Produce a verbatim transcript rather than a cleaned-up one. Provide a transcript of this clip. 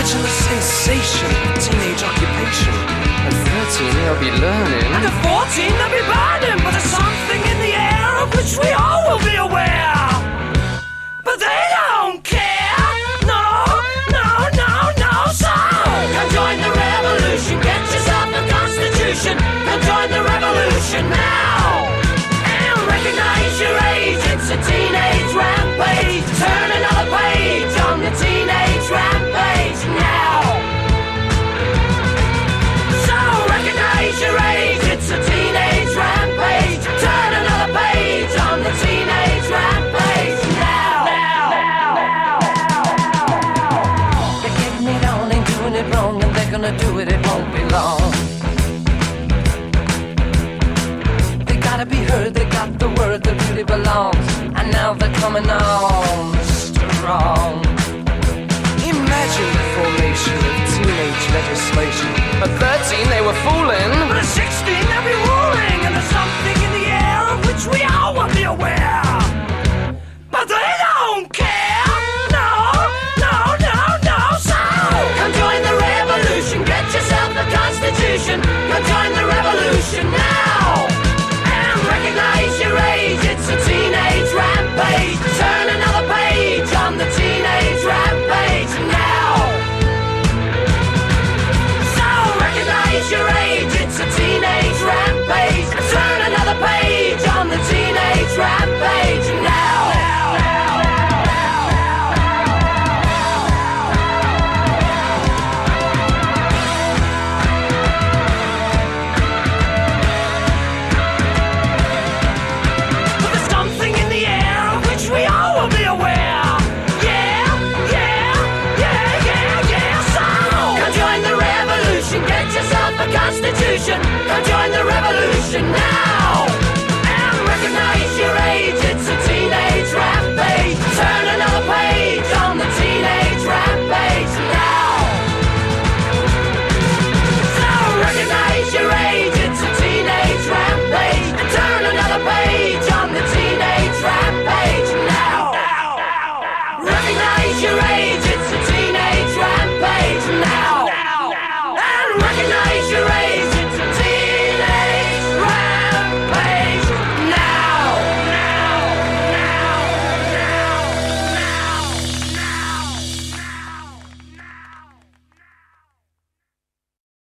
Imagine the sensation, teenage occupation. At thirteen, they'll be learning. And at fourteen, they'll be burning. But there's something in the air of which we all will be aware. But they don't care. No, no, no, no. So come join the revolution. Get yourself a constitution. Come join the revolution now. And recognize your age. It's a teenage rampage. Turn another page on the teenage rampage now. So recognize your age. It's a teenage rampage. Turn another page on the teenage rampage now. Now, now, now. They're getting it on, ain't doing it wrong, and they're gonna do it, it won't be long. They gotta be heard, they got the word that really belongs, and now they're coming on strong.